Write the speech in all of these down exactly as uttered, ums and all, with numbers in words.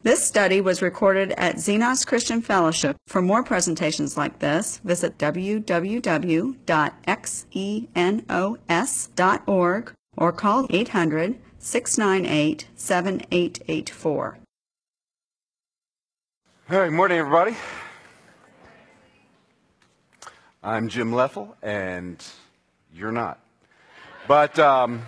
This study was recorded at Xenos Christian Fellowship. For more presentations like this, visit w w w dot xenos dot org or call eight hundred, six nine eight, seven eight eight four. All right, good morning, everybody. I'm Jim Leffel, and you're not. But um,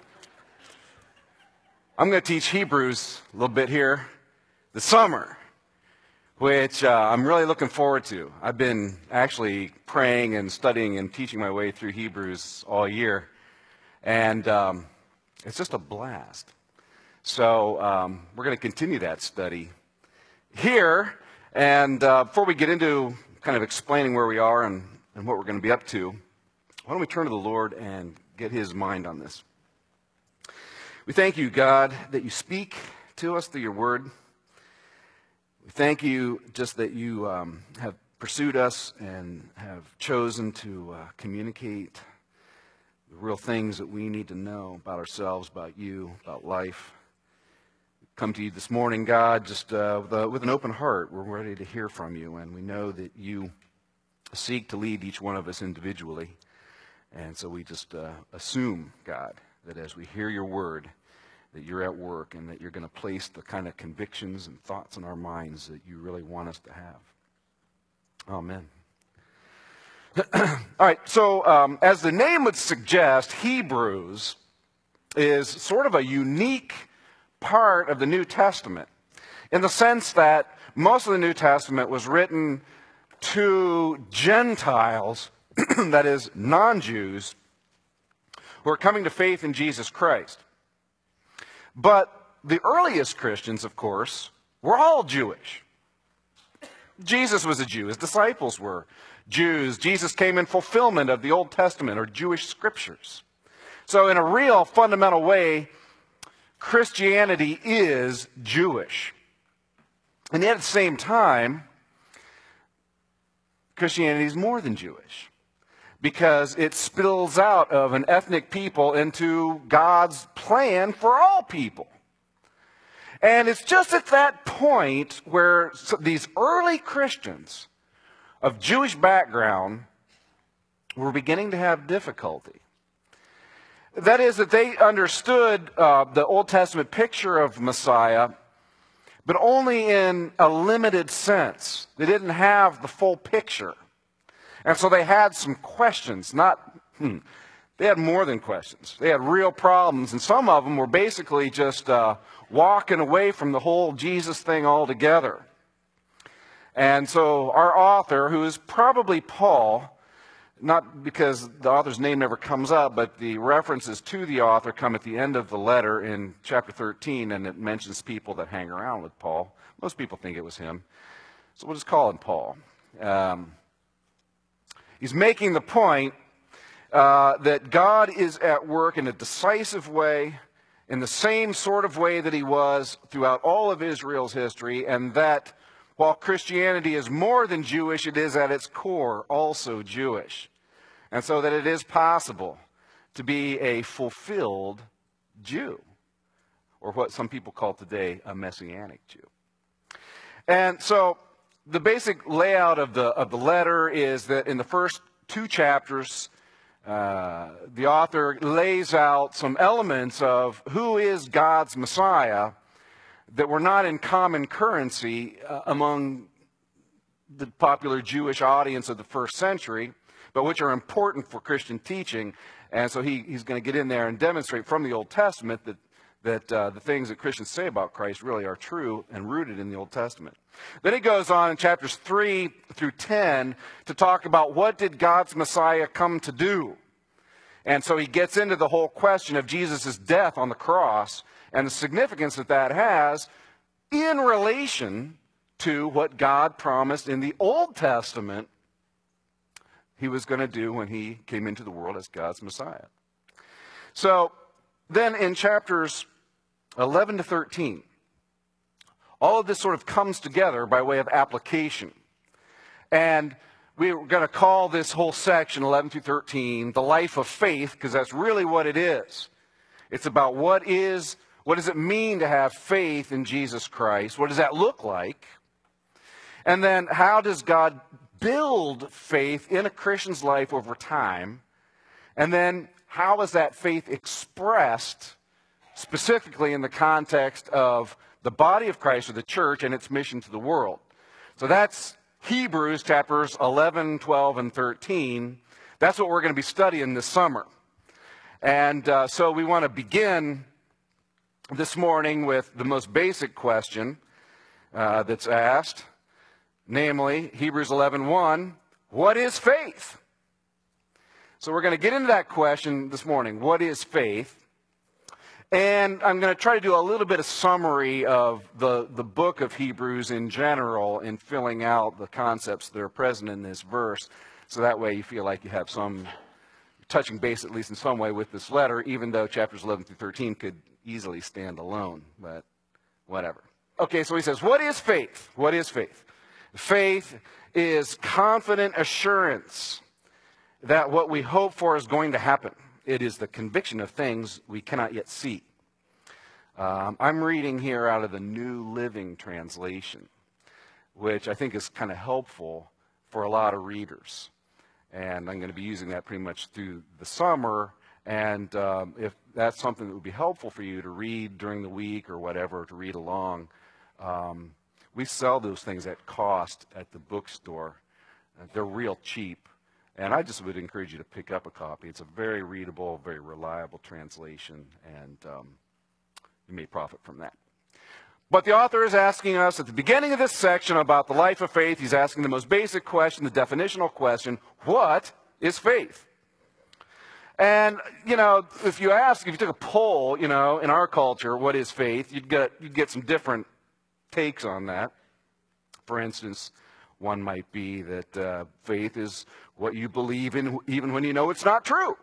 I'm going to teach Hebrews a little bit here this summer, which uh, I'm really looking forward to. I've been actually praying and studying and teaching my way through Hebrews all year, and um, it's just a blast. So um, we're going to continue that study here, and uh, before we get into kind of explaining where we are and, and what we're going to be up to, why don't we turn to the Lord and get His mind on this. We thank you, God, that you speak to us through your word. We thank you just that you um, have pursued us and have chosen to uh, communicate the real things that we need to know about ourselves, about you, about life. We come to you this morning, God, just uh, with, a, with an open heart. We're ready to hear from you, and we know that you seek to lead each one of us individually. And so we just uh, assume, God, that as we hear your word, that you're at work and that you're going to place the kind of convictions and thoughts in our minds that you really want us to have. Amen. All right, so um, as the name would suggest, Hebrews is sort of a unique part of the New Testament in the sense that most of the New Testament was written to Gentiles, that is, non-Jews, who are coming to faith in Jesus Christ. But the earliest Christians, of course, were all Jewish. Jesus was a Jew. His disciples were Jews. Jesus came in fulfillment of the Old Testament or Jewish scriptures. So in a real fundamental way, Christianity is Jewish. And yet at the same time, Christianity is more than Jewish, because it spills out of an ethnic people into God's plan for all people. And it's just at that point where these early Christians of Jewish background were beginning to have difficulty. That is, that they understood uh, the Old Testament picture of Messiah, but only in a limited sense. They didn't have the full picture. And so they had some questions, not, hmm, they had more than questions. They had real problems, and some of them were basically just uh, walking away from the whole Jesus thing altogether. And so our author, who is probably Paul, not because the author's name never comes up, but the references to the author come at the end of the letter in chapter thirteen, and it mentions people that hang around with Paul. Most people think it was him, so we'll just call him Paul. Um, He's making the point uh, that God is at work in a decisive way, in the same sort of way that he was throughout all of Israel's history, and that while Christianity is more than Jewish, it is at its core also Jewish. And so that it is possible to be a fulfilled Jew, or what some people call today a Messianic Jew. And so the basic layout of the of the letter is that in the first two chapters, uh, the author lays out some elements of who is God's Messiah that were not in common currency uh, among the popular Jewish audience of the first century, but which are important for Christian teaching. And so he, he's going to get in there and demonstrate from the Old Testament that that uh, the things that Christians say about Christ really are true and rooted in the Old Testament. Then he goes on in chapters three through ten to talk about what did God's Messiah come to do. And so he gets into the whole question of Jesus' death on the cross and the significance that that has in relation to what God promised in the Old Testament he was going to do when he came into the world as God's Messiah. So then in chapters eleven to thirteen, all of this sort of comes together by way of application. And we're going to call this whole section, eleven through thirteen, the life of faith, because that's really what it is. It's about what is What does it mean to have faith in Jesus Christ? What does that look like? And then how does God build faith in a Christian's life over time? And then how is that faith expressed specifically in the context of the body of Christ or the church and its mission to the world? So that's Hebrews chapters eleven, twelve, and thirteen. That's what we're going to be studying this summer. And uh, so we want to begin this morning with the most basic question uh, that's asked, namely Hebrews eleven one, what is faith? So we're going to get into that question this morning. What is faith? And I'm going to try to do a little bit of summary of the, the book of Hebrews in general in filling out the concepts that are present in this verse. So that way you feel like you have some touching base, at least in some way, with this letter, even though chapters eleven through thirteen could easily stand alone. But whatever. Okay, so he says, what is faith? What is faith? Faith is confident assurance that what we hope for is going to happen. It is the conviction of things we cannot yet see. Um, I'm reading here out of the New Living Translation, which I think is kind of helpful for a lot of readers. And I'm going to be using that pretty much through the summer. And um, if that's something that would be helpful for you to read during the week or whatever, to read along, um, we sell those things at cost at the bookstore. Uh, they're real cheap. And I just would encourage you to pick up a copy. It's a very readable, very reliable translation, and um, you may profit from that. But the author is asking us at the beginning of this section about the life of faith. He's asking the most basic question, the definitional question, what is faith? And, you know, if you ask, if you took a poll, you know, in our culture, what is faith, you'd get, you'd get some different takes on that. For instance, one might be that uh, faith is what you believe in even when you know it's not true.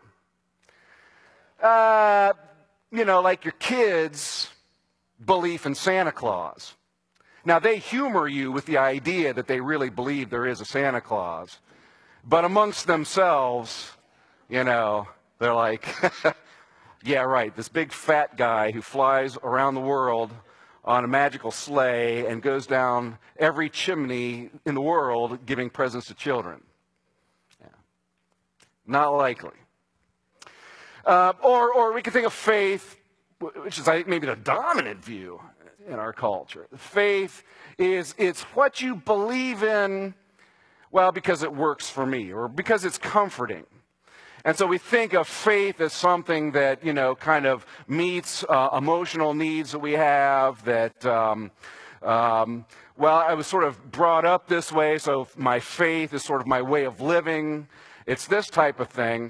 Uh, you know, like your kids' belief in Santa Claus. Now, they humor you with the idea that they really believe there is a Santa Claus. But amongst themselves, you know, they're like, yeah, right, this big fat guy who flies around the world on a magical sleigh and goes down every chimney in the world giving presents to children. Yeah. Not likely. Uh, or, or we can think of faith, which is I think maybe the dominant view in our culture. Faith is it's what you believe in, well, because it works for me or because it's comforting. And so we think of faith as something that, you know, kind of meets uh, emotional needs that we have, that, um, um, well, I was sort of brought up this way, so my faith is sort of my way of living. It's this type of thing.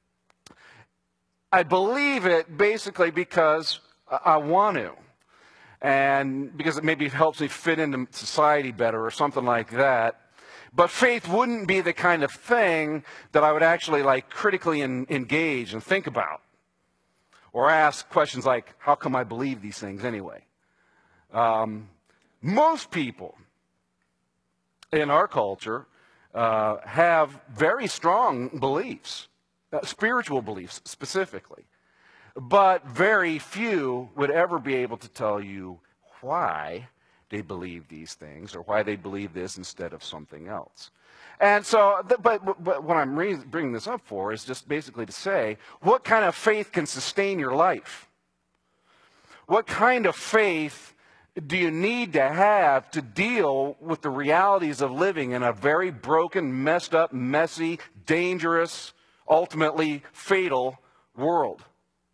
I believe it basically because I want to, and because it maybe helps me fit into society better or something like that. But faith wouldn't be the kind of thing that I would actually like critically in, engage and think about. Or ask questions like, how come I believe these things anyway? Um, most people in our culture uh, have very strong beliefs, uh, spiritual beliefs specifically. But very few would ever be able to tell you why they believe these things or why they believe this instead of something else. And so, but, but what I'm bringing this up for is just basically to say, what kind of faith can sustain your life? What kind of faith do you need to have to deal with the realities of living in a very broken, messed up, messy, dangerous, ultimately fatal world?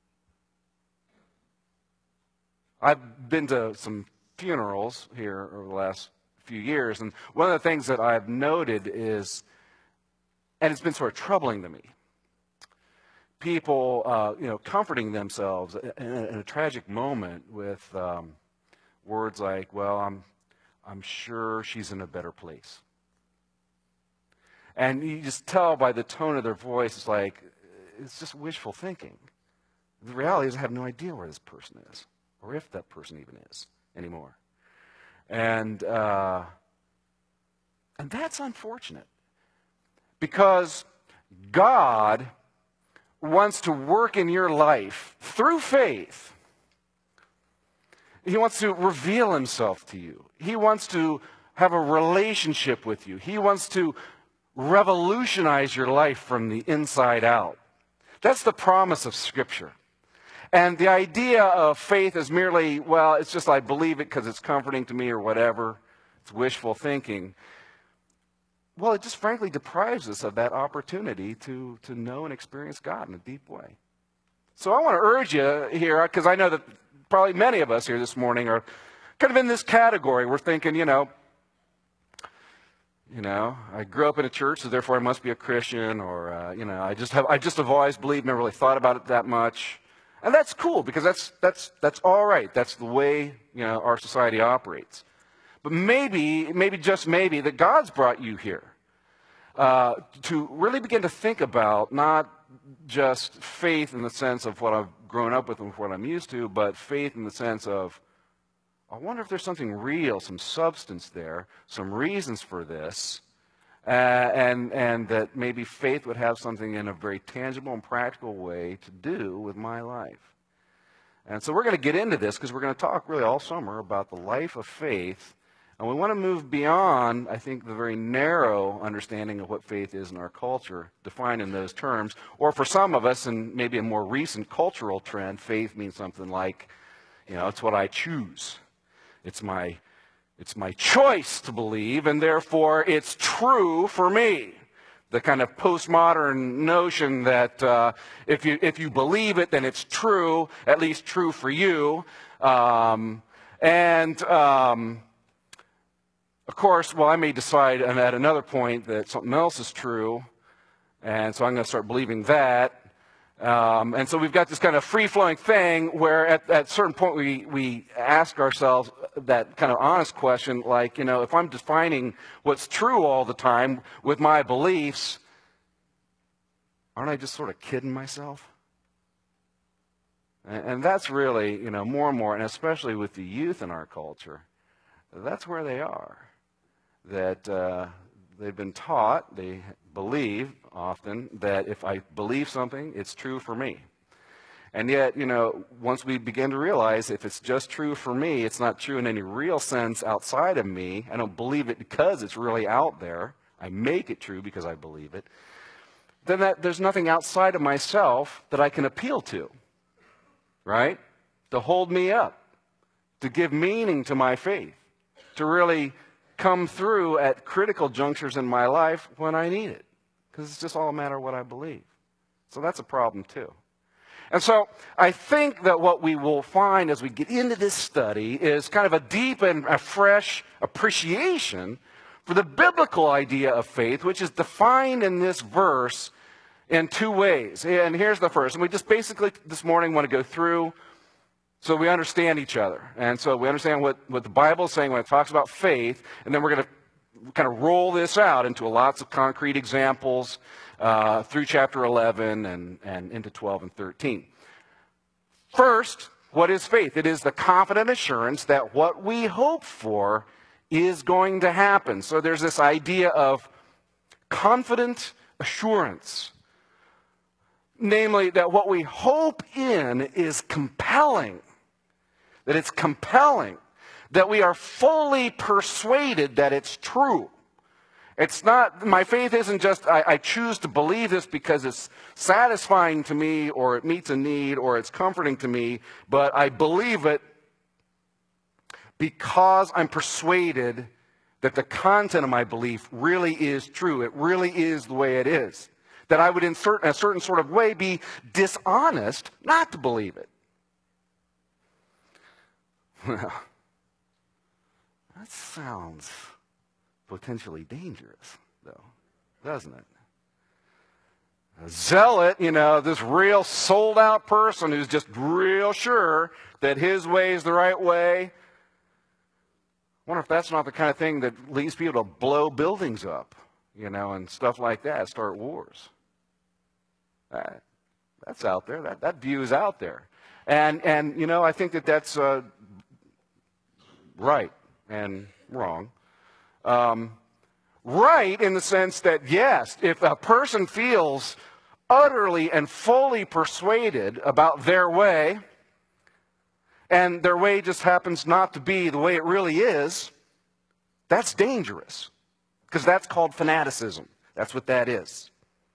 I've been to some funerals here over the last few years, and one of the things that I've noted is, and it's been sort of troubling to me, people, uh, you know, comforting themselves in a, in a tragic moment with um, words like, "Well, I'm, I'm sure she's in a better place," and you just tell by the tone of their voice, it's like it's just wishful thinking. The reality is, I have no idea where this person is, or if that person even is anymore. And uh, and that's unfortunate, because God wants to work in your life through faith He wants to reveal himself to you. He wants to have a relationship with you. He wants to revolutionize your life from the inside out. That's the promise of Scripture. And the idea of faith is merely, well, it's just I believe it because it's comforting to me or whatever. It's wishful thinking. Well, it just frankly deprives us of that opportunity to, to know and experience God in a deep way. So I want to urge you here, because I know that probably many of us here this morning are kind of in this category. We're thinking, you know, you know, I grew up in a church, so therefore I must be a Christian, or, uh, you know, I just have, I just have always believed, never really thought about it that much. And that's cool, because that's, that's, that's all right. That's the way, you know, our society operates. But maybe, maybe just maybe, that God's brought you here uh, to really begin to think about not just faith in the sense of what I've grown up with and what I'm used to, but faith in the sense of, I wonder if there's something real, some substance there, some reasons for this, uh, and, and that maybe faith would have something in a very tangible and practical way to do with my life. And so we're going to get into this because we're going to talk really all summer about the life of faith. And we want to move beyond, I think, the very narrow understanding of what faith is in our culture, defined in those terms. Or for some of us, and maybe a more recent cultural trend, faith means something like, you know, it's what I choose. It's my, it's my choice to believe, and therefore it's true for me. The kind of postmodern notion that uh, if you if you believe it, then it's true, at least true for you. Um, and um, of course, well, I may decide at another point that something else is true, and so I'm going to start believing that. Um, and so we've got this kind of free-flowing thing where at, at a certain point we, we ask ourselves that kind of honest question, like, you know, if I'm defining what's true all the time with my beliefs, aren't I just sort of kidding myself? And, and that's really, you know, more and more, and especially with the youth in our culture, that's where they are. That uh, they've been taught, they believe often, that if I believe something, it's true for me. And yet, you know, once we begin to realize if it's just true for me, it's not true in any real sense outside of me. I don't believe it because it's really out there. I make it true because I believe it. Then that, there's nothing outside of myself that I can appeal to, right? To hold me up, to give meaning to my faith, to really come through at critical junctures in my life when I need it. Because it's just all a matter of what I believe. So that's a problem too. And so I think that what we will find as we get into this study is kind of a deep and a fresh appreciation for the biblical idea of faith, which is defined in this verse in two ways. And here's the first. And we just basically this morning want to go through so we understand each other. And so we understand what, what the Bible is saying when it talks about faith. And then we're going to kind of roll this out into lots of concrete examples uh, through chapter eleven and, and into twelve and thirteen. First, what is faith? It is the confident assurance that what we hope for is going to happen. So there's this idea of confident assurance. Namely, that what we hope in is compelling. That it's compelling. That we are fully persuaded that it's true. It's not, my faith isn't just, I, I choose to believe this because it's satisfying to me, or it meets a need, or it's comforting to me, but I believe it because I'm persuaded that the content of my belief really is true. It really is the way it is. That I would in certain, a certain sort of way be dishonest not to believe it. Well, that sounds potentially dangerous, though, doesn't it? A zealot, you know, this real sold-out person who's just real sure that his way is the right way. I wonder if that's not the kind of thing that leads people to blow buildings up, you know, and stuff like that, start wars. That, that's out there. That, that view is out there. And, and, you know, I think that that's uh, right and wrong. Um, right in the sense that, yes, if a person feels utterly and fully persuaded about their way, and their way just happens not to be the way it really is, that's dangerous, because that's called fanaticism. That's what that is.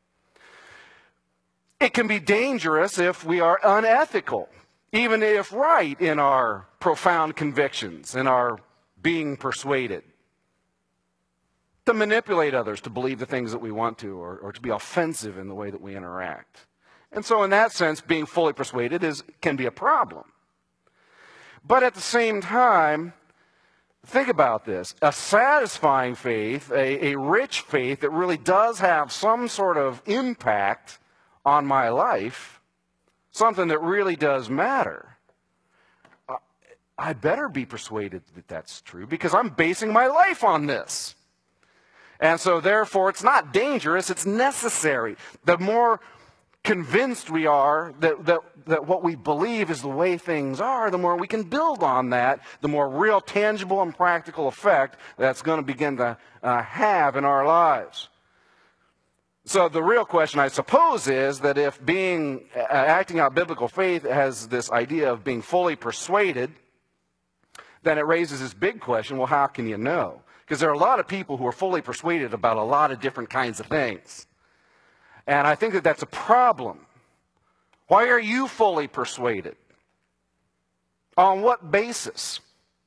It can be dangerous if we are unethical, even if right in our profound convictions, in our being persuaded, to manipulate others to believe the things that we want to, or, or to be offensive in the way that we interact. And so in that sense, being fully persuaded is, can be a problem. But at the same time, think about this. A satisfying faith, a, a rich faith that really does have some sort of impact on my life, something that really does matter, uh, I better be persuaded that that's true, because I'm basing my life on this. And so therefore, it's not dangerous, it's necessary. The more convinced we are that, that, that what we believe is the way things are, the more we can build on that, the more real, tangible, and practical effect that's going to begin to uh, have in our lives. So the real question, I suppose, is that if being uh, acting out biblical faith has this idea of being fully persuaded, then it raises this big question, well, how can you know? Because there are a lot of people who are fully persuaded about a lot of different kinds of things. And I think that that's a problem. Why are you fully persuaded? On what basis?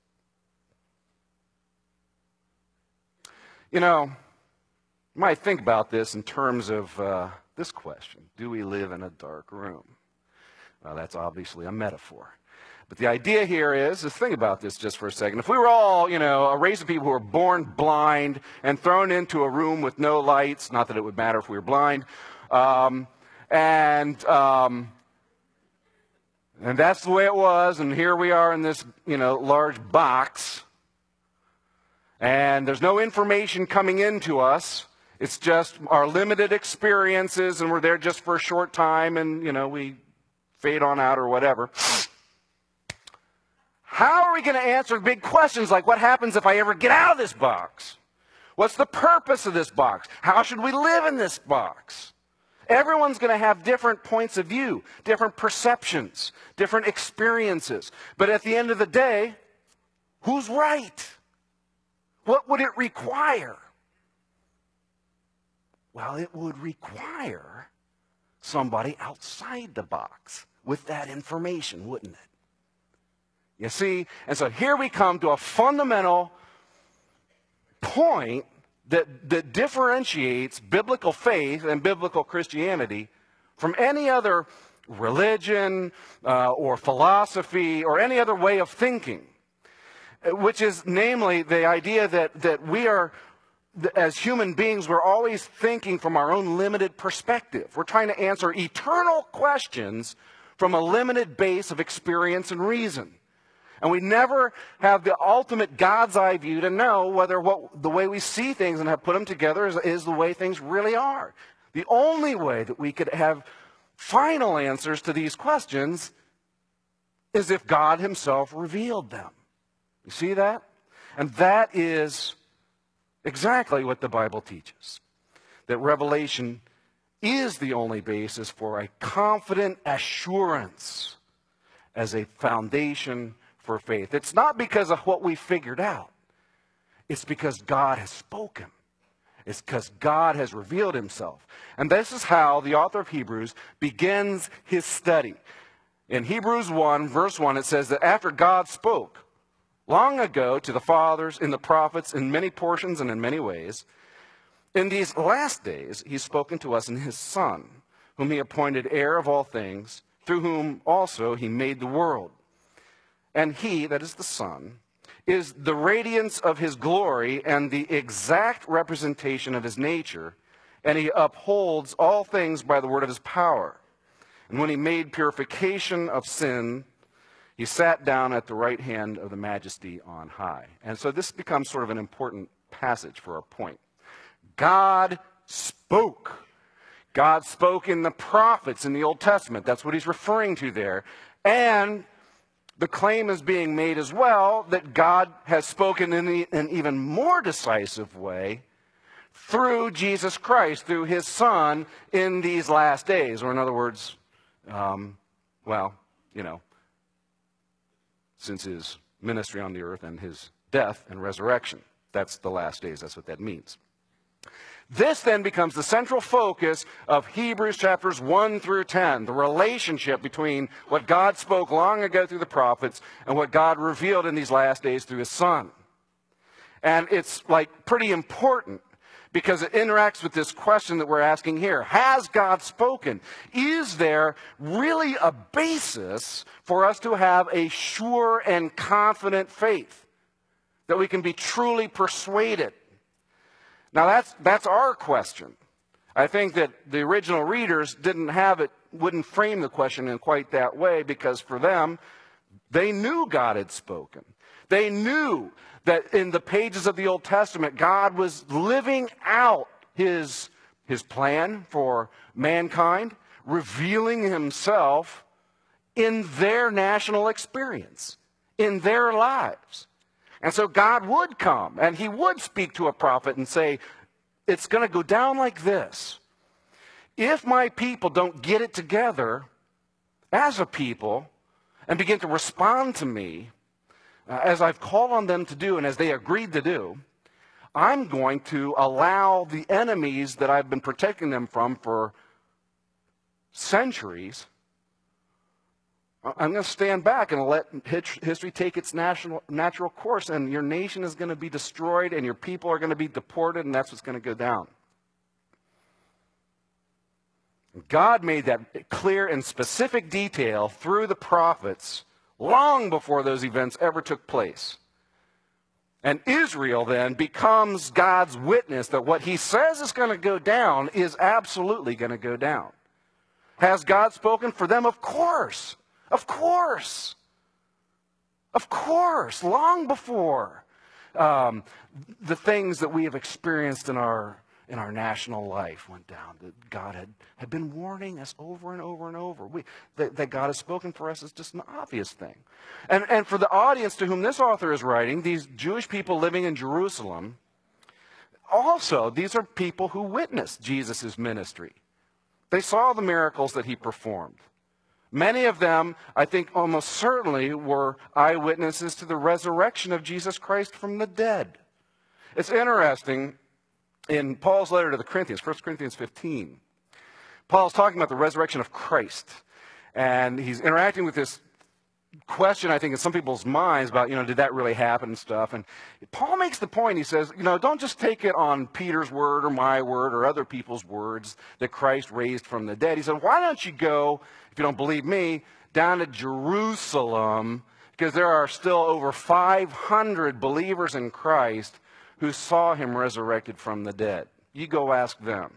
You know, you might think about this in terms of uh, this question. Do we live in a dark room? Well, that's obviously a metaphor. But the idea here is, is think about this just for a second. If we were all, you know, a race of people who were born blind and thrown into a room with no lights, not that it would matter if we were blind, um, and um, and that's the way it was, and here we are in this, you know, large box, and there's no information coming into us. It's just our limited experiences, and we're there just for a short time, and, you know, we fade on out or whatever. How are we going to answer big questions like what happens if I ever get out of this box? What's the purpose of this box? How should we live in this box? Everyone's going to have different points of view, different perceptions, different experiences. But at the end of the day, who's right? What would it require? Well, it would require somebody outside the box with that information, wouldn't it? You see? And so here we come to a fundamental point that, that differentiates biblical faith and biblical Christianity from any other religion uh, or philosophy or any other way of thinking, which is namely the idea that, that we are, as human beings, we're always thinking from our own limited perspective. We're trying to answer eternal questions from a limited base of experience and reason. And we never have the ultimate God's eye view to know whether what, the way we see things and have put them together is, is the way things really are. The only way that we could have final answers to these questions is if God himself revealed them. You see that? And that is exactly what the Bible teaches. That revelation is the only basis for a confident assurance as a foundation for faith. It's not because of what we figured out. It's because God has spoken. It's because God has revealed himself. And this is how the author of Hebrews begins his study. In Hebrews one, verse one, it says that after God spoke long ago to the fathers, in the prophets, in many portions and in many ways, in these last days he's spoken to us in his Son, whom he appointed heir of all things, through whom also he made the world. And he, that is the Son, is the radiance of his glory and the exact representation of his nature, and he upholds all things by the word of his power. And when he made purification of sin, he sat down at the right hand of the Majesty on high. And so this becomes sort of an important passage for our point. God spoke. God spoke in the prophets in the Old Testament. That's what he's referring to there. And the claim is being made as well that God has spoken in the, an even more decisive way through Jesus Christ, through his Son in these last days. Or in other words, um, well, you know, since his ministry on the earth and his death and resurrection. That's the last days. That's what that means. This then becomes the central focus of Hebrews chapters one through ten, the relationship between what God spoke long ago through the prophets and what God revealed in these last days through his Son. And it's like pretty important because it interacts with this question that we're asking here. Has God spoken? Is there really a basis for us to have a sure and confident faith that we can be truly persuaded? Now that's, that's our question. I think that the original readers didn't have it, wouldn't frame the question in quite that way, because for them, they knew God had spoken. They knew that in the pages of the Old Testament, God was living out his, his plan for mankind, revealing himself in their national experience, in their lives. And so God would come, and he would speak to a prophet and say, it's going to go down like this. If my people don't get it together as a people and begin to respond to me, uh, as I've called on them to do and as they agreed to do, I'm going to allow the enemies that I've been protecting them from for centuries, I'm going to stand back and let history take its national, natural course, and your nation is going to be destroyed, and your people are going to be deported, and that's what's going to go down. God made that clear and specific detail through the prophets long before those events ever took place. And Israel then becomes God's witness that what he says is going to go down is absolutely going to go down. Has God spoken for them? Of course. Of course. Of course. Long before um, the things that we have experienced in our in our national life went down, that God had, had been warning us over and over and over. We, that, that God has spoken for us is just an obvious thing. And, and for the audience to whom this author is writing, these Jewish people living in Jerusalem, also, these are people who witnessed Jesus' ministry. They saw the miracles that he performed. Many of them, I think almost certainly, were eyewitnesses to the resurrection of Jesus Christ from the dead. It's interesting, in Paul's letter to the Corinthians, First Corinthians fifteen, Paul's talking about the resurrection of Christ. And he's interacting with this question, I think, in some people's minds about, you know, did that really happen and stuff. And Paul makes the point, he says, you know, don't just take it on Peter's word or my word or other people's words that Christ raised from the dead. He said, why don't you go, if you don't believe me, down to Jerusalem, because there are still over five hundred believers in Christ who saw him resurrected from the dead. You go ask them.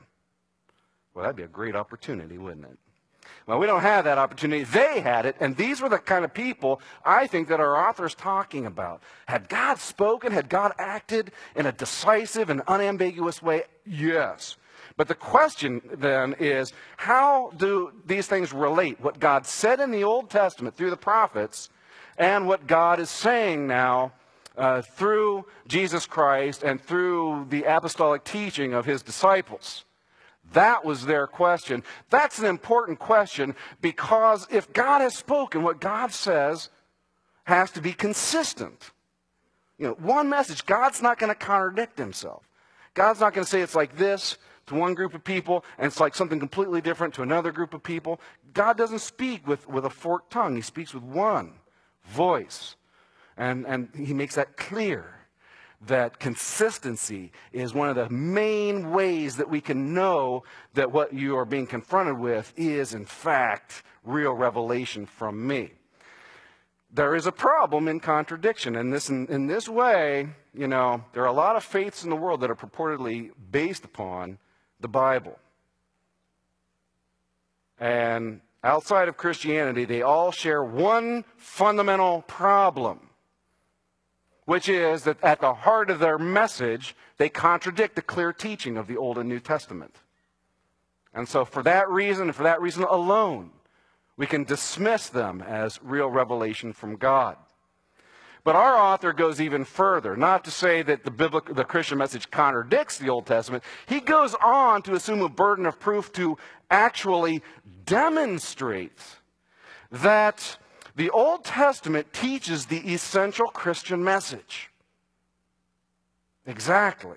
Well, that'd be a great opportunity, wouldn't it? Well, we don't have that opportunity. They had it, and these were the kind of people I think that our author is talking about. Had God spoken? Had God acted in a decisive and unambiguous way? Yes. But the question then is, how do these things relate? What God said in the Old Testament through the prophets and what God is saying now uh, through Jesus Christ and through the apostolic teaching of his disciples. That was their question. That's an important question because if God has spoken, what God says has to be consistent. You know, one message, God's not going to contradict himself. God's not going to say it's like this to one group of people and it's like something completely different to another group of people. God doesn't speak with, with a forked tongue. He speaks with one voice. And, and he makes that clear, that consistency is one of the main ways that we can know that what you are being confronted with is, in fact, real revelation from me. There is a problem in contradiction. And this, in, in this way, you know, there are a lot of faiths in the world that are purportedly based upon the Bible. And outside of Christianity, they all share one fundamental problem, which is that at the heart of their message, they contradict the clear teaching of the Old and New Testament. And so for that reason, and for that reason alone, we can dismiss them as real revelation from God. But our author goes even further, not to say that the biblical, the Christian message contradicts the Old Testament. He goes on to assume a burden of proof to actually demonstrate that The Old Testament teaches the essential Christian message. Exactly.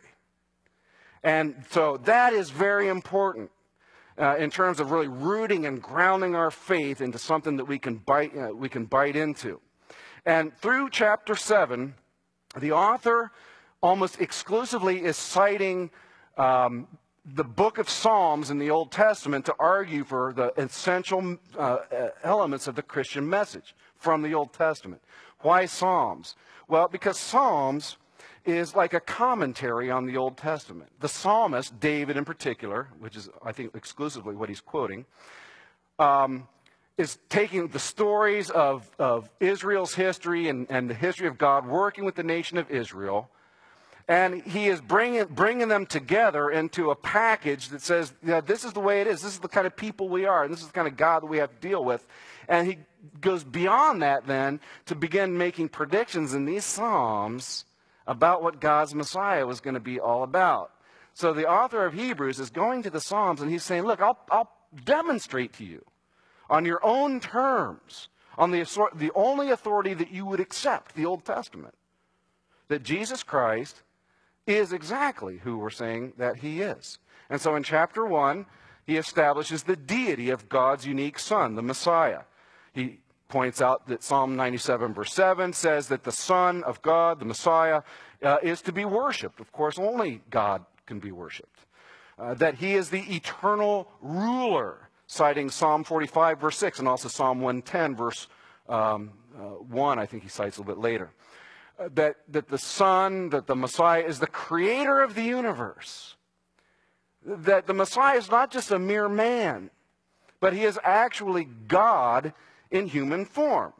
And so that is very important uh, in terms of really rooting and grounding our faith into something that we can bite, uh, we can bite into. And through chapter seven, the author almost exclusively is citing um, the book of Psalms in the Old Testament to argue for the essential uh, elements of the Christian message from the Old Testament. Why Psalms? Well, because Psalms is like a commentary on the Old Testament. The psalmist, David in particular, which is, I think, exclusively what he's quoting, um, is taking the stories of, of Israel's history and, and the history of God working with the nation of Israel, and he is bringing, bringing them together into a package that says, yeah, this is the way it is. This is the kind of people we are, and this is the kind of God that we have to deal with. And he goes beyond that then to begin making predictions in these Psalms about what God's Messiah was going to be all about. So the author of Hebrews is going to the Psalms, and he's saying, look, I'll, I'll demonstrate to you on your own terms, on the, the only authority that you would accept, the Old Testament, that Jesus Christ is exactly who we're saying that he is. And so in chapter one, he establishes the deity of God's unique Son, the Messiah. He points out that Psalm ninety-seven verse seven says that the Son of God, the Messiah, uh, is to be worshipped. Of course, only God can be worshipped. Uh, that he is the eternal ruler, citing Psalm forty-five verse six and also Psalm one ten verse um, uh, one, I think he cites a little bit later. Uh, that, that the Son, that the Messiah is the creator of the universe. That the Messiah is not just a mere man, but he is actually God in human form.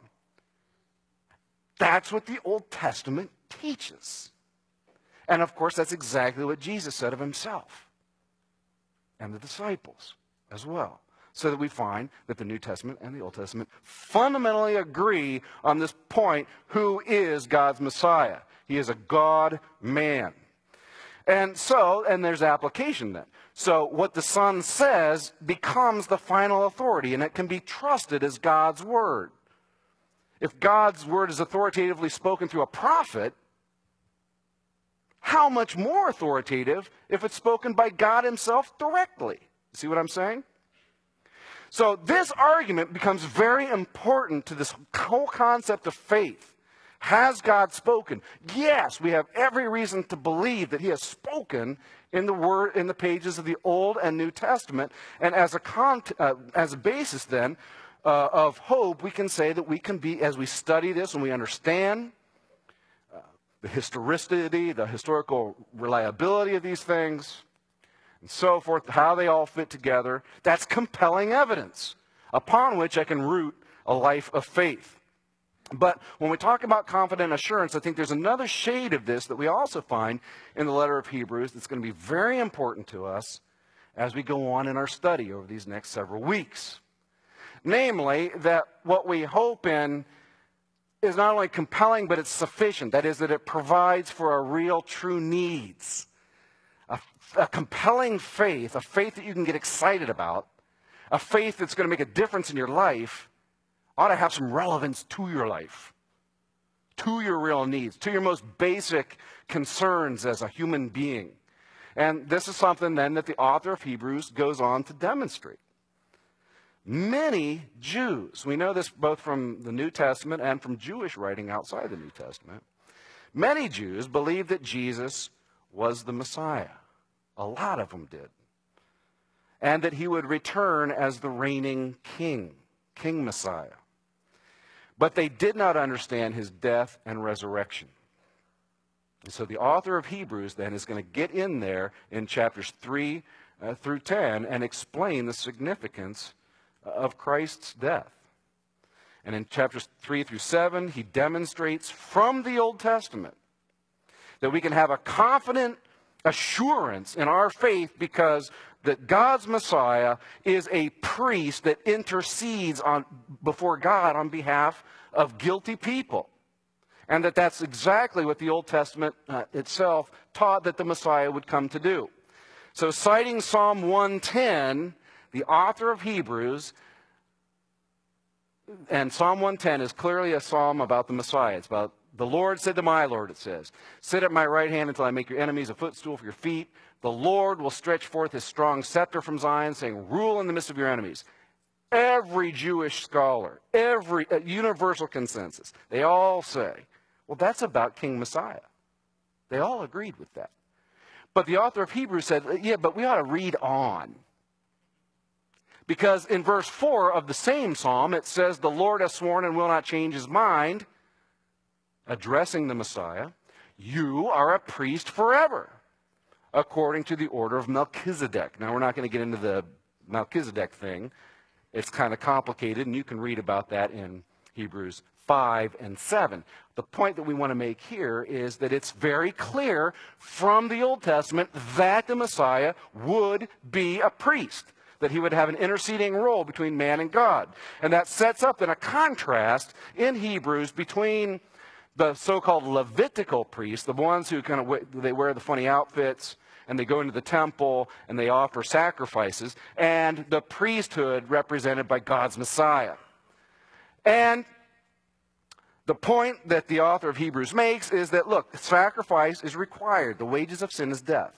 That's what the Old Testament teaches. And of course, that's exactly what Jesus said of himself and the disciples as well. So that we find that the New Testament and the Old Testament fundamentally agree on this point: who is God's Messiah? He is a God-man. And so, and there's application then. So what the Son says becomes the final authority, and it can be trusted as God's word. If God's word is authoritatively spoken through a prophet, how much more authoritative if it's spoken by God himself directly? See what I'm saying? So this argument becomes very important to this whole concept of faith. Has God spoken? Yes, we have every reason to believe that he has spoken in the word, in the pages of the Old and New Testament. And as a, con uh, as a basis then uh, of hope, we can say that we can be, as we study this and we understand uh, the historicity, the historical reliability of these things, and so forth, how they all fit together, that's compelling evidence upon which I can root a life of faith. But when we talk about confident assurance, I think there's another shade of this that we also find in the letter of Hebrews that's going to be very important to us as we go on in our study over these next several weeks. Namely, that what we hope in is not only compelling, but it's sufficient. That is, that it provides for our real, true needs. A, a compelling faith, a faith that you can get excited about, a faith that's going to make a difference in your life, ought to have some relevance to your life, to your real needs, to your most basic concerns as a human being. And this is something then that the author of Hebrews goes on to demonstrate. Many Jews, we know this both from the New Testament and from Jewish writing outside the New Testament, many Jews believed that Jesus was the Messiah. A lot of them did. And that he would return as the reigning king, King Messiah. But they did not understand his death and resurrection. And so the author of Hebrews then is going to get in there in chapters three uh, through ten and explain the significance of Christ's death. And in chapters three through seven, he demonstrates from the Old Testament that we can have a confident assurance in our faith because that God's Messiah is a priest that intercedes on, before God on behalf of guilty people. And that that's exactly what the Old Testament uh, itself taught that the Messiah would come to do. So citing Psalm one ten, the author of Hebrews And Psalm one ten is clearly a psalm about the Messiah. It's about the Lord said to my Lord, it says, sit at my right hand until I make your enemies a footstool for your feet. The Lord will stretch forth his strong scepter from Zion, saying, rule in the midst of your enemies. Every Jewish scholar, every uh, universal consensus, they all say, well, that's about King Messiah. They all agreed with that. But the author of Hebrews said, yeah, but we ought to read on. Because in verse four of the same psalm, it says, the Lord has sworn and will not change his mind, addressing the Messiah, you are a priest forever, according to the order of Melchizedek. Now, we're not going to get into the Melchizedek thing. It's kind of complicated, and you can read about that in Hebrews five and seven. The point that we want to make here is that it's very clear from the Old Testament that the Messiah would be a priest, that he would have an interceding role between man and God. And that sets up then a contrast in Hebrews between the so-called Levitical priests, the ones who kind of they wear the funny outfits and they go into the temple and they offer sacrifices, and the priesthood represented by God's Messiah. And the point that the author of Hebrews makes is that, look, sacrifice is required. The wages of sin is death.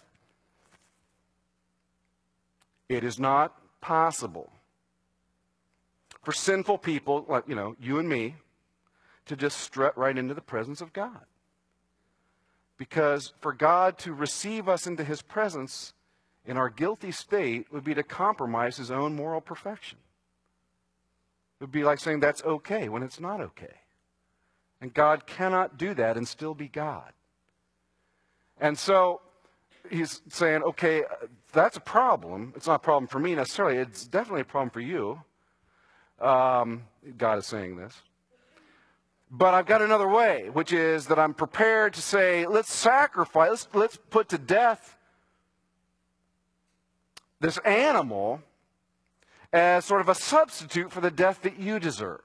It is not possible for sinful people, like, you know, you and me, to just strut right into the presence of God. Because for God to receive us into his presence in our guilty state would be to compromise his own moral perfection. It would be like saying that's okay when it's not okay. And God cannot do that and still be God. And so he's saying, okay, that's a problem. It's not a problem for me necessarily. It's definitely a problem for you. Um, God is saying this. But I've got another way, which is that I'm prepared to say, let's sacrifice, let's, let's put to death this animal as sort of a substitute for the death that you deserve,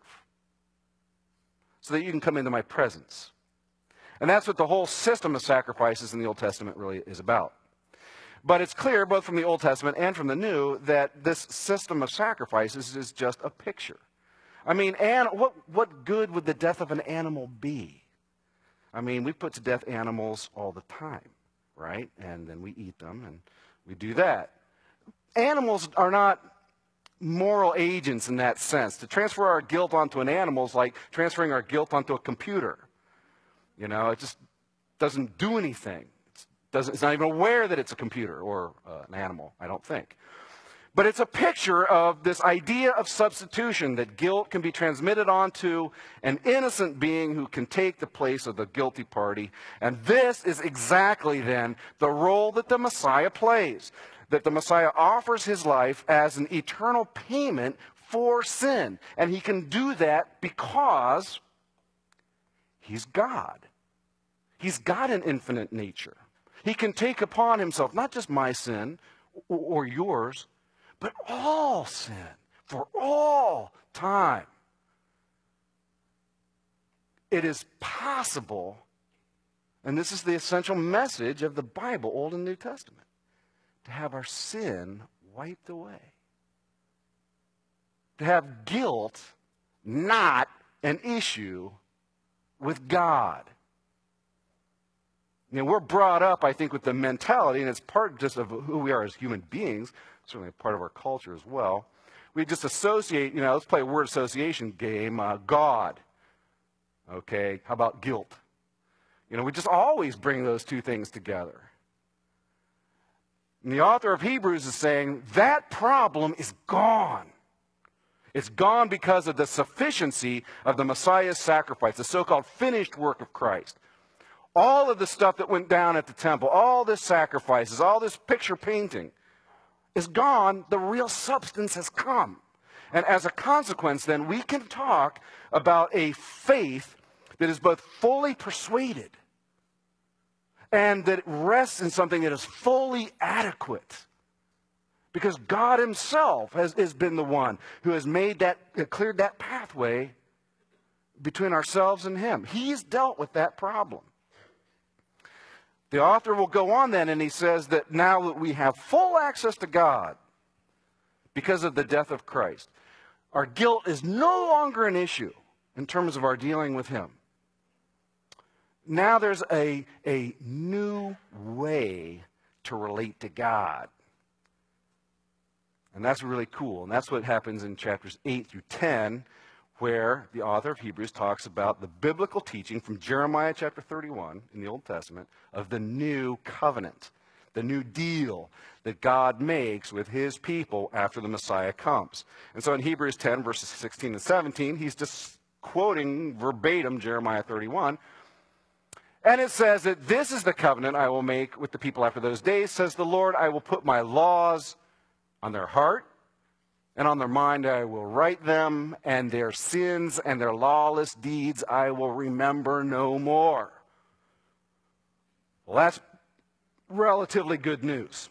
so that you can come into my presence. And that's what the whole system of sacrifices in the Old Testament really is about. But it's clear, both from the Old Testament and from the New, that this system of sacrifices is just a picture. I mean, and what, what good would the death of an animal be? I mean, we put to death animals all the time, right? And then we eat them, and we do that. Animals are not moral agents in that sense. To transfer our guilt onto an animal is like transferring our guilt onto a computer. You know, it just doesn't do anything. It's, doesn't, it's not even aware that it's a computer or uh, an animal, I don't think. But it's a picture of this idea of substitution, that guilt can be transmitted onto an innocent being who can take the place of the guilty party. And this is exactly then the role that the Messiah plays, that the Messiah offers his life as an eternal payment for sin. And he can do that because he's God. He's got an infinite nature. He can take upon himself not just my sin or yours, but all sin for all time. It is possible, and this is the essential message of the Bible, Old and New Testament, to have our sin wiped away. To have guilt not an issue with God. You know, we're brought up, I think, with the mentality, and it's part just of who we are as human beings, certainly a part of our culture as well. We just associate, you know, let's play a word association game, uh, God. Okay, how about guilt? You know, we just always bring those two things together. And the author of Hebrews is saying that problem is gone. It's gone because of the sufficiency of the Messiah's sacrifice, the so-called finished work of Christ. All of the stuff that went down at the temple, all this sacrifices, all this picture painting is gone. The real substance has come. And as a consequence, then, we can talk about a faith that is both fully persuaded and that rests in something that is fully adequate. Because God himself has, has been the one who has made that, cleared that pathway between ourselves and him. He's dealt with that problem. The author will go on then, and he says that now that we have full access to God because of the death of Christ, Our guilt is no longer an issue in terms of our dealing with him. Now there's a, a new way to relate to God. And that's really cool. And that's what happens in chapters eight through ten, where the author of Hebrews talks about the biblical teaching from Jeremiah chapter thirty-one in the Old Testament of the new covenant, the new deal that God makes with his people after the Messiah comes. And so in Hebrews ten, verses sixteen and seventeen, he's just quoting verbatim Jeremiah thirty-one. And it says that this is the covenant I will make with the people after those days, says the Lord. I will put my laws on their heart, and on their mind I will write them, and their sins and their lawless deeds I will remember no more. Well, that's relatively good news.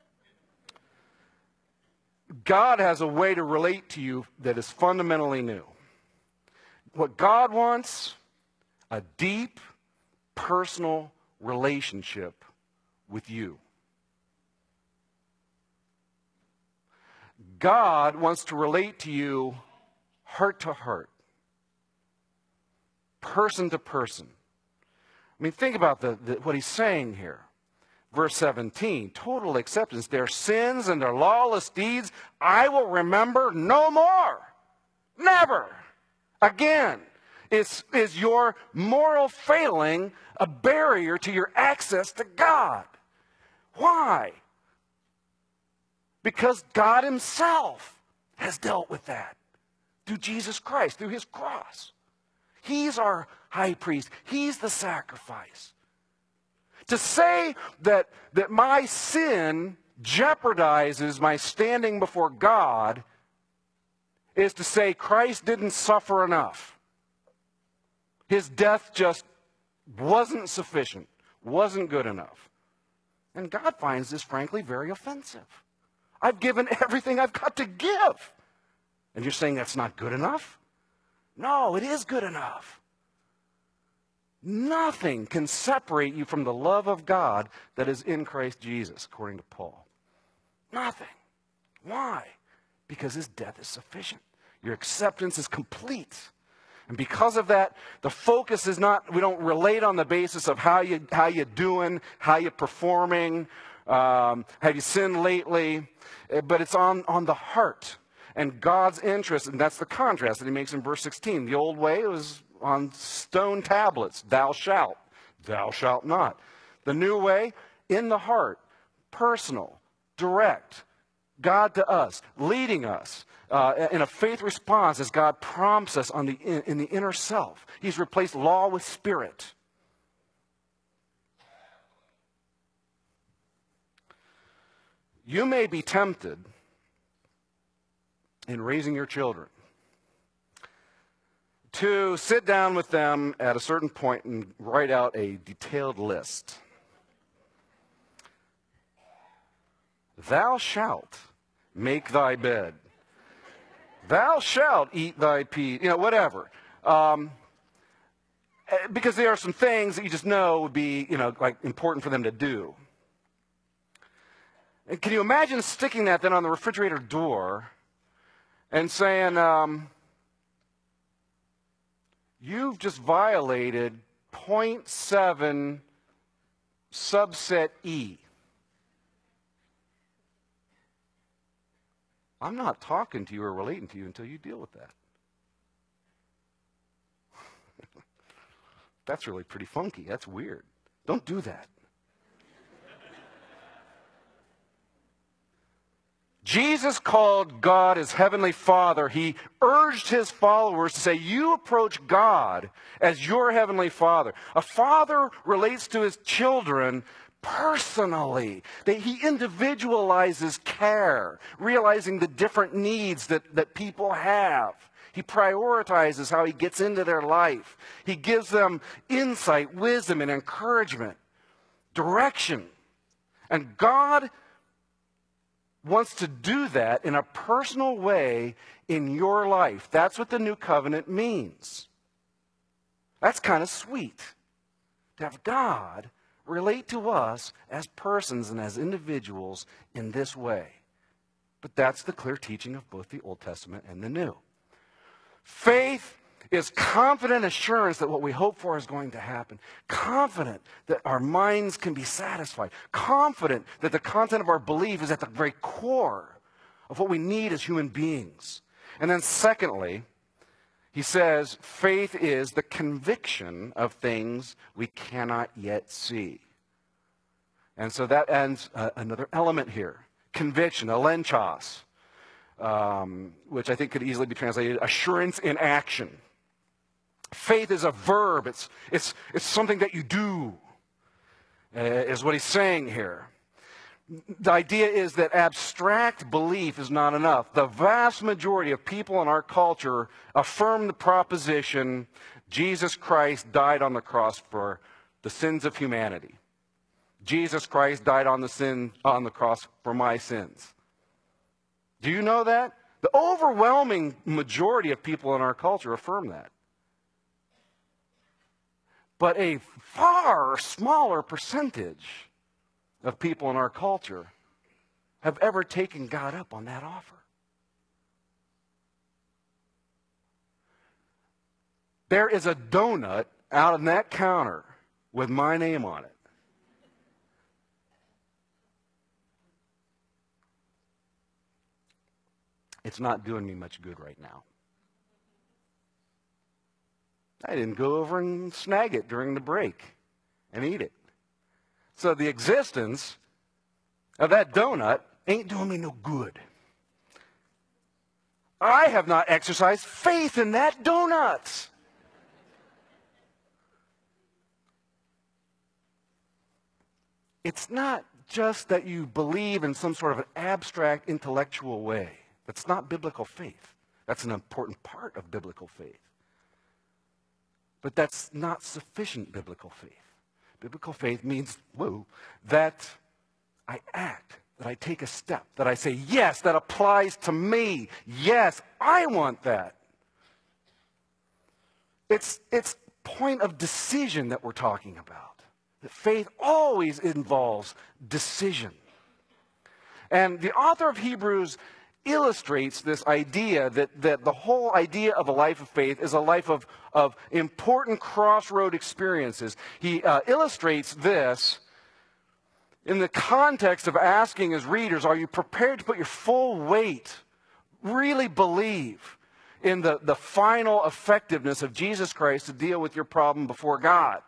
God has a way to relate to you that is fundamentally new. What God wants, a deep, personal relationship with you. God wants to relate to you heart to heart, person to person. I mean, think about the, the, what he's saying here. Verse seventeen, total acceptance. Their sins and their lawless deeds I will remember no more. Never. Again. Is, is your moral failing a barrier to your access to God? Why? Because God himself has dealt with that through Jesus Christ, through his cross. He's our high priest. He's the sacrifice. To say that, that my sin jeopardizes my standing before God is to say Christ didn't suffer enough. His death just wasn't sufficient, wasn't good enough. And God finds this, frankly, very offensive. I've given everything I've got to give. And you're saying that's not good enough? No, it is good enough. Nothing can separate you from the love of God that is in Christ Jesus, according to Paul. Nothing. Why? Because his death is sufficient. Your acceptance is complete. And because of that, the focus is not, we don't relate on the basis of how you how you doing, how you performing, um, have you sinned lately, but it's on, on the heart and God's interest, and that's the contrast that he makes in verse sixteen. The old way was on stone tablets, thou shalt, thou shalt not. The new way, in the heart, personal, direct, God to us, leading us uh, in a faith response as God prompts us on the, in, in the inner self. He's replaced law with spirit. You may be tempted in raising your children to sit down with them at a certain point and write out a detailed list. Thou shalt make thy bed. Thou shalt eat thy pea. You know, whatever. Um, because there are some things that you just know would be, you know, like important for them to do. And can you imagine sticking that then on the refrigerator door and saying, um, you've just violated point seven subset E. I'm not talking to you or relating to you until you deal with that. That's really pretty funky. That's weird. Don't do that. Jesus called God his heavenly Father. He urged his followers to say, you approach God as your heavenly Father. A father relates to his children personally. That he individualizes care, realizing the different needs that, that people have. He prioritizes how he gets into their life. He gives them insight, wisdom, and encouragement, direction. And God wants to do that in a personal way in your life. That's what the new covenant means. That's kind of sweet. To have God relate to us as persons and as individuals in this way. But that's the clear teaching of both the Old Testament and the New. Faith is confident assurance that what we hope for is going to happen. Confident that our minds can be satisfied. Confident that the content of our belief is at the very core of what we need as human beings. And then secondly, he says, faith is the conviction of things we cannot yet see. And so that ends uh, another element here. Conviction, elenchos, um, which I think could easily be translated assurance in action. Faith is a verb. It's, it's, it's something that you do, uh, is what he's saying here. The idea is that abstract belief is not enough. The vast majority of people in our culture affirm the proposition, Jesus Christ died on the cross for the sins of humanity. Jesus Christ died on the, sin, on the cross for my sins. Do you know that? The overwhelming majority of people in our culture affirm that. But a far smaller percentage of people in our culture have ever taken God up on that offer. There is a donut out on that counter with my name on it. It's not doing me much good right now. I didn't go over and snag it during the break and eat it. So the existence of that donut ain't doing me no good. I have not exercised faith in that donut. It's not just that you believe in some sort of an abstract intellectual way. That's not biblical faith. That's an important part of biblical faith. But that's not sufficient biblical faith. Biblical faith means, whoa, that I act, that I take a step, that I say, yes, that applies to me. Yes, I want that. It's, it's point of decision that we're talking about. That faith always involves decision. And the author of Hebrews illustrates this idea that, that the whole idea of a life of faith is a life of, of important crossroad experiences. He uh, illustrates this in the context of asking his readers, are you prepared to put your full weight, really believe in the, the final effectiveness of Jesus Christ to deal with your problem before God?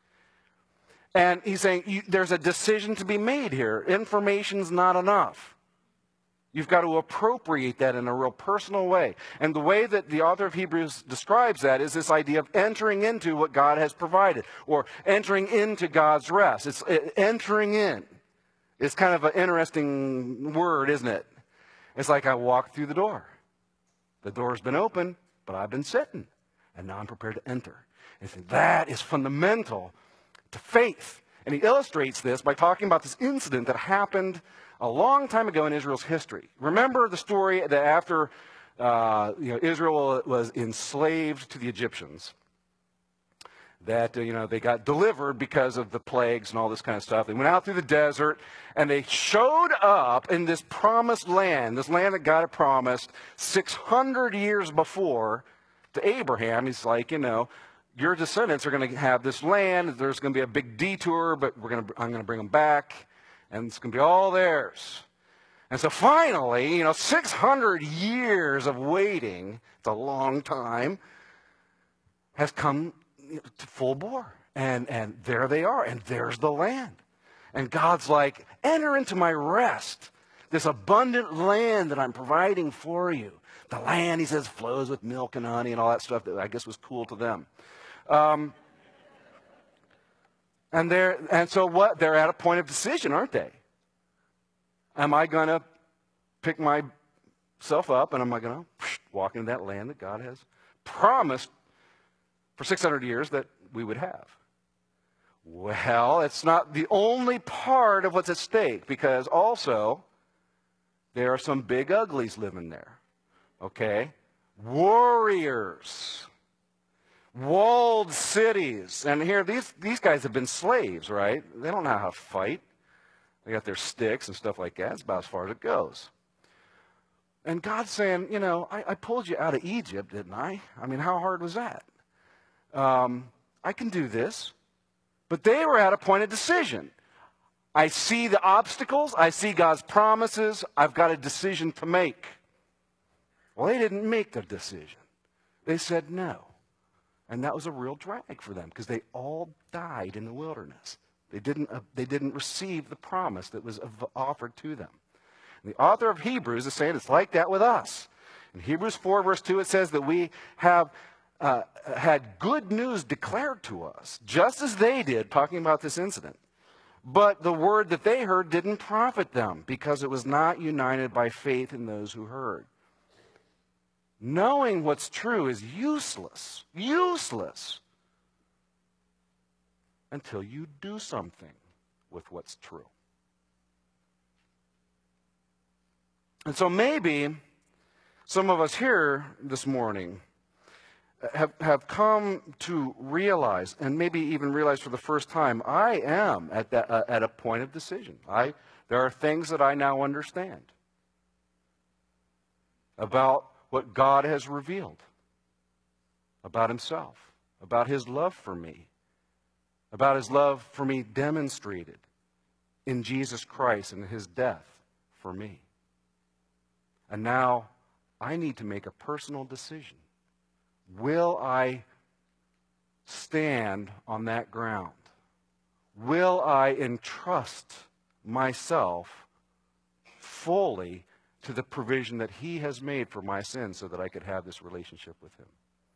And he's saying you, there's a decision to be made here. Information's not enough. You've got to appropriate that in a real personal way. And the way that the author of Hebrews describes that is this idea of entering into what God has provided, or entering into God's rest. It's it, entering in. It's kind of an interesting word, isn't it? It's like I walked through the door. The door's been open, but I've been sitting, and now I'm prepared to enter. And so that is fundamental to faith. And he illustrates this by talking about this incident that happened a long time ago in Israel's history. Remember the story that after uh, you know, Israel was enslaved to the Egyptians, that uh, you know, they got delivered because of the plagues and all this kind of stuff. They went out through the desert, and they showed up in this promised land, this land that God had promised six hundred years before to Abraham. He's like, you know, your descendants are going to have this land. There's going to be a big detour, but we're going to, I'm going to bring them back. And it's going to be all theirs. And so finally, you know, six hundred years of waiting, it's a long time, has come to full bore. And, and there they are, and there's the land. And God's like, enter into my rest, this abundant land that I'm providing for you. The land, he says, flows with milk and honey and all that stuff that I guess was cool to them. Um, And they're, and so what? They're at a point of decision, aren't they? Am I going to pick myself up and am I going to walk into that land that God has promised for six hundred years that we would have? Well, it's not the only part of what's at stake, because also there are some big uglies living there. Okay? Warriors. Walled cities. And here, these, these guys have been slaves, right? They don't know how to fight. They got their sticks and stuff like that. It's about as far as it goes. And God's saying, you know, I, I pulled you out of Egypt, didn't I? I mean, how hard was that? Um, I can do this. But they were at a point of decision. I see the obstacles. I see God's promises. I've got a decision to make. Well, they didn't make the decision. They said no. And that was a real drag for them because they all died in the wilderness. They didn't, uh, they didn't receive the promise that was offered to them. And the author of Hebrews is saying it's like that with us. In Hebrews four, verse two, it says that we have uh, had good news declared to us, just as they did, talking about this incident. But the word that they heard didn't profit them because it was not united by faith in those who heard. Knowing what's true is useless, useless, until you do something with what's true. And so maybe some of us here this morning have, have come to realize, and maybe even realize for the first time, I am at, that, uh, at a point of decision. I, there are things that I now understand about what God has revealed about himself, about his love for me, about his love for me demonstrated in Jesus Christ and his death for me. And now I need to make a personal decision. Will I stand on that ground? Will I entrust myself fully to the provision that he has made for my sins so that I could have this relationship with him?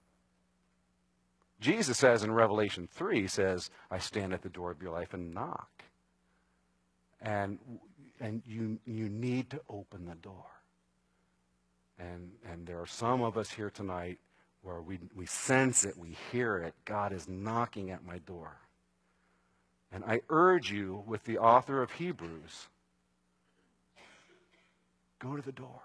Jesus says in Revelation three, he says, I stand at the door of your life and knock. And, and you, you need to open the door. And, and there are some of us here tonight where we, we sense it, we hear it. God is knocking at my door. And I urge you, with the author of Hebrews, go to the door.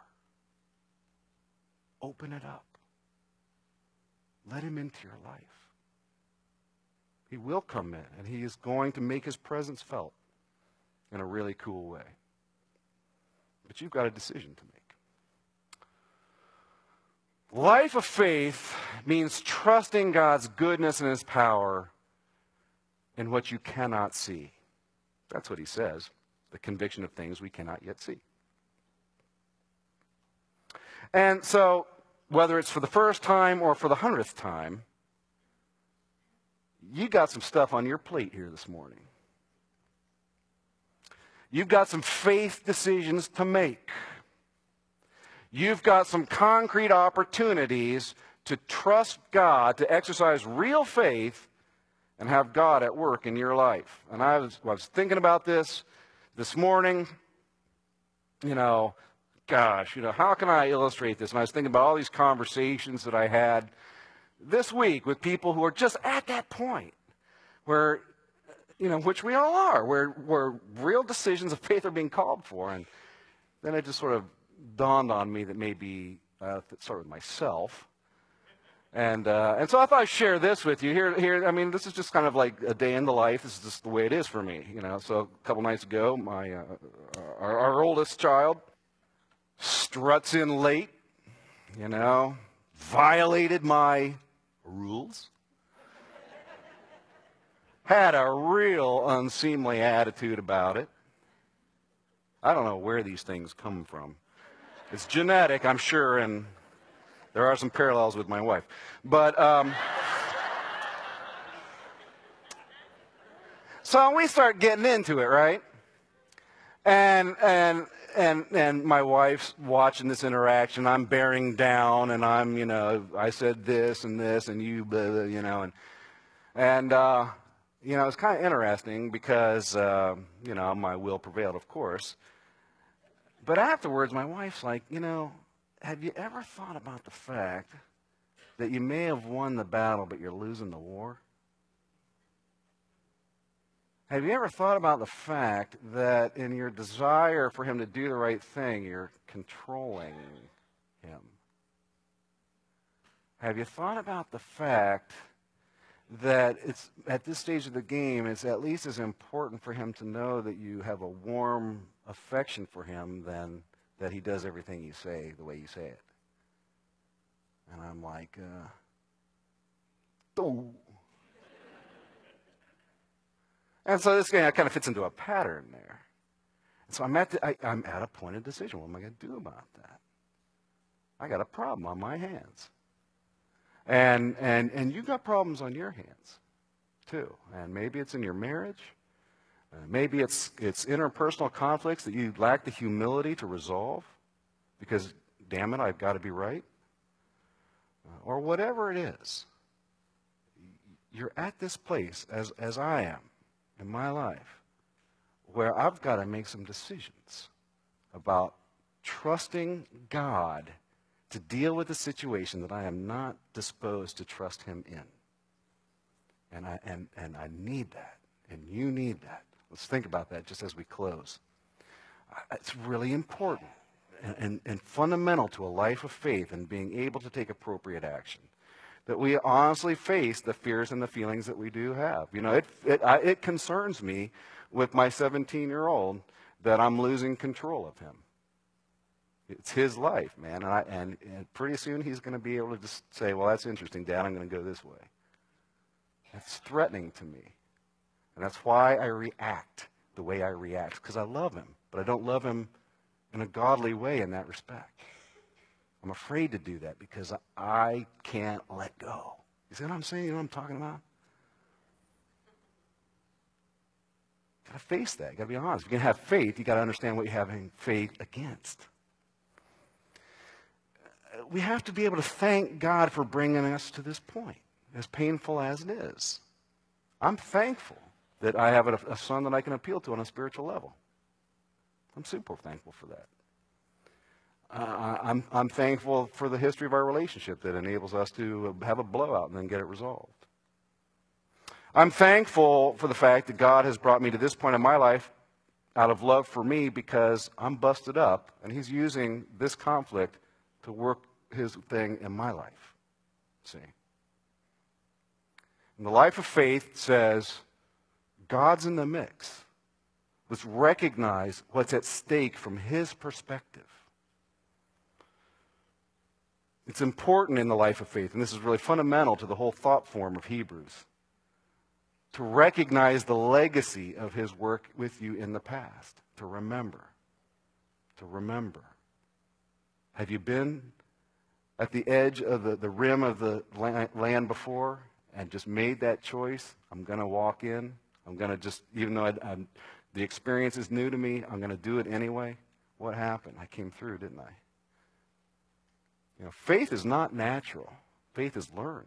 Open it up. Let him into your life. He will come in, and he is going to make his presence felt in a really cool way. But you've got a decision to make. Life of faith means trusting God's goodness and his power in what you cannot see. That's what he says, the conviction of things we cannot yet see. And so, whether it's for the first time or for the hundredth time, you got some stuff on your plate here this morning. You've got some faith decisions to make. You've got some concrete opportunities to trust God, to exercise real faith, and have God at work in your life. And I was, I was thinking about this this morning. You know, gosh, you know, how can I illustrate this? And I was thinking about all these conversations that I had this week with people who are just at that point where, you know, which we all are, where, where real decisions of faith are being called for. And then it just sort of dawned on me that maybe uh, start with myself. And uh, and so I thought I'd share this with you. Here, here. I mean, this is just kind of like a day in the life. This is just the way it is for me, you know. So a couple nights ago, my uh, our, our oldest child struts in late, you know, violated my rules, had a real unseemly attitude about it. I don't know where these things come from. It's genetic, I'm sure, and there are some parallels with my wife. But, um, so we start getting into it, right? And, and, and, and my wife's watching this interaction. I'm bearing down, and I'm, you know, I said this and this, and you, blah, blah, you know, and, and, uh, you know, it's kind of interesting because, uh, you know, my will prevailed, of course. But afterwards, my wife's like, you know, have you ever thought about the fact that you may have won the battle, but you're losing the war? Have you ever thought about the fact that in your desire for him to do the right thing, you're controlling him? Have you thought about the fact that it's at this stage of the game, it's at least as important for him to know that you have a warm affection for him than that he does everything you say the way you say it. And I'm like, uh, oh. And so this guy kind of fits into a pattern there. And so I'm at, the, I, I'm at a point of decision. What am I going to do about that? I got a problem on my hands. And, and, and you got problems on your hands, too. And maybe it's in your marriage. Uh, maybe it's, it's interpersonal conflicts that you lack the humility to resolve because, damn it, I've got to be right. Uh, or whatever it is. You're at this place, as, as I am in my life, where I've got to make some decisions about trusting God to deal with a situation that I am not disposed to trust him in. And I, and, and I need that, and you need that. Let's think about that just as we close. It's really important and, and, and fundamental to a life of faith and being able to take appropriate action, that we honestly face the fears and the feelings that we do have. You know, it, it, I, it concerns me with my seventeen-year-old that I'm losing control of him. It's his life, man, and, I, and, and pretty soon he's going to be able to just say, well, that's interesting, Dad, I'm going to go this way. That's threatening to me. And that's why I react the way I react, because I love him, but I don't love him in a godly way in that respect. I'm afraid to do that because I can't let go. You see what I'm saying? You know what I'm talking about? You've got to face that. You've got to be honest. If you're going to have faith, you've got to understand what you're having faith against. We have to be able to thank God for bringing us to this point, as painful as it is. I'm thankful that I have a, a son that I can appeal to on a spiritual level. I'm super thankful for that. Uh, I'm, I'm thankful for the history of our relationship that enables us to have a blowout and then get it resolved. I'm thankful for the fact that God has brought me to this point in my life out of love for me because I'm busted up, and he's using this conflict to work his thing in my life. See? And the life of faith says, God's in the mix. Let's recognize what's at stake from his perspective. It's important in the life of faith, and this is really fundamental to the whole thought form of Hebrews, to recognize the legacy of his work with you in the past, to remember, to remember. Have you been at the edge of the, the rim of the land before and just made that choice? I'm going to walk in. I'm going to just, even though I, I'm, the experience is new to me, I'm going to do it anyway. What happened? I came through, didn't I? You know, faith is not natural. Faith is learned.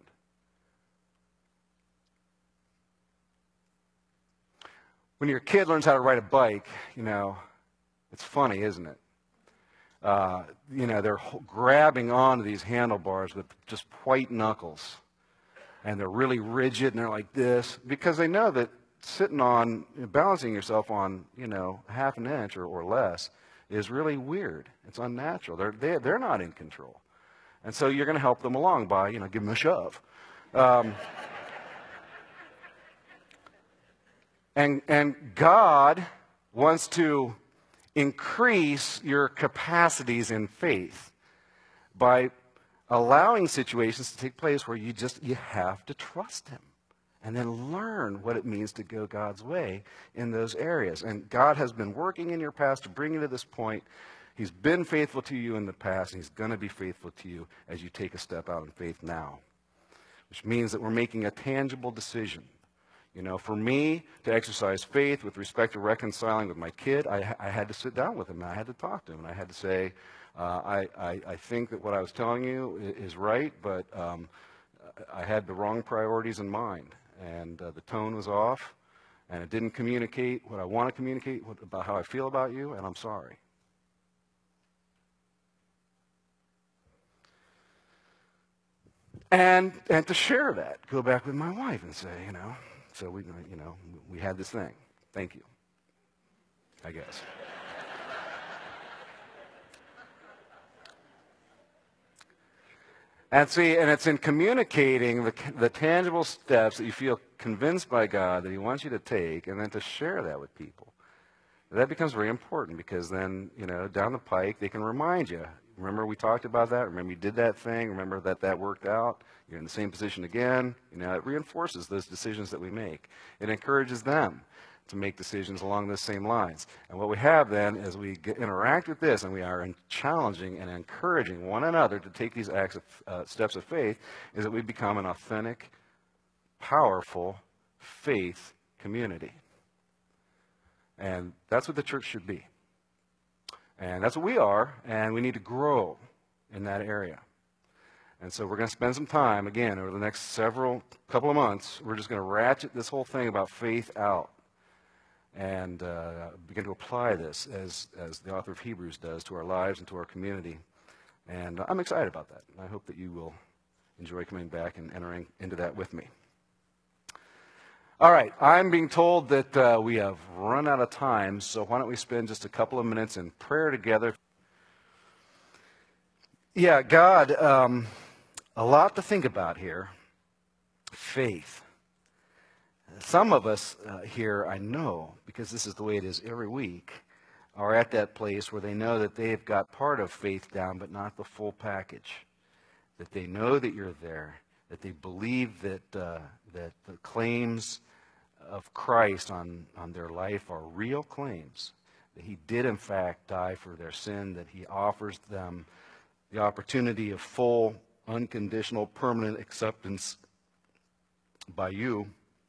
When your kid learns how to ride a bike, you know, it's funny, isn't it? Uh, you know, they're grabbing onto these handlebars with just white knuckles. And they're really rigid, and they're like this. Because they know that sitting on, balancing yourself on, you know, half an inch or, or less is really weird. It's unnatural. They're, they're, they're not in control. And so you're going to help them along by, you know, give them a shove. Um, and, and God wants to increase your capacities in faith by allowing situations to take place where you just, you have to trust him and then learn what it means to go God's way in those areas. And God has been working in your past to bring you to this point. He's been faithful to you in the past, and he's going to be faithful to you as you take a step out in faith now, which means that we're making a tangible decision. You know, for me to exercise faith with respect to reconciling with my kid, I, I had to sit down with him, and I had to talk to him, and I had to say, uh, I, I, I think that what I was telling you is right, but um, I had the wrong priorities in mind, and uh, the tone was off, and it didn't communicate what I want to communicate what, about how I feel about you, and I'm sorry. And, and to share that, go back with my wife and say, you know, so we, you know, we had this thing. Thank you, I guess. And see, and it's in communicating the, the tangible steps that you feel convinced by God that he wants you to take, and then to share that with people. That becomes very important because then, you know, down the pike, they can remind you. Remember we talked about that? Remember you did that thing? Remember that that worked out? You're in the same position again. You know, it reinforces those decisions that we make. It encourages them to make decisions along those same lines. And what we have then is we get, interact with this, and we are challenging and encouraging one another to take these acts of, uh, steps of faith, is that we become an authentic, powerful faith community. And that's what the church should be. And that's what we are, and we need to grow in that area. And so we're going to spend some time, again, over the next several, couple of months, we're just going to ratchet this whole thing about faith out and uh, begin to apply this as, as the author of Hebrews does to our lives and to our community. And I'm excited about that. And I hope that you will enjoy coming back and entering into that with me. All right, I'm being told that uh, we have run out of time, so why don't we spend just a couple of minutes in prayer together. Yeah, God, um, a lot to think about here. Faith. Some of us uh, here, I know, because this is the way it is every week, are at that place where they know that they've got part of faith down, but not the full package. That they know that you're there, that they believe that uh, that the claims of Christ on, on their life are real claims, that he did in fact die for their sin, that he offers them the opportunity of full, unconditional, permanent acceptance by you.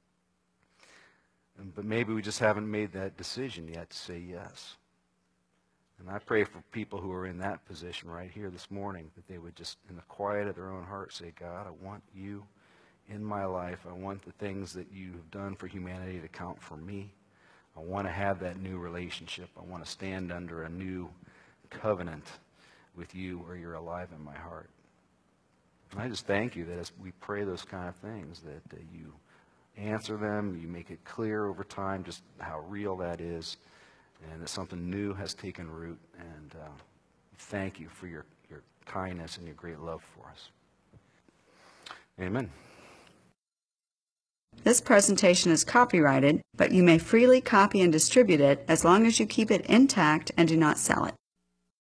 But maybe we just haven't made that decision yet to say yes. And I pray for people who are in that position right here this morning, that they would just, in the quiet of their own heart, say, God, I want you in my life. I want the things that you have done for humanity to count for me. I want to have that new relationship. I want to stand under a new covenant with you where you're alive in my heart. And I just thank you that as we pray those kind of things, that uh, you answer them, you make it clear over time just how real that is, and that something new has taken root. And uh, thank you for your, your kindness and your great love for us. Amen. This presentation is copyrighted, but you may freely copy and distribute it as long as you keep it intact and do not sell it.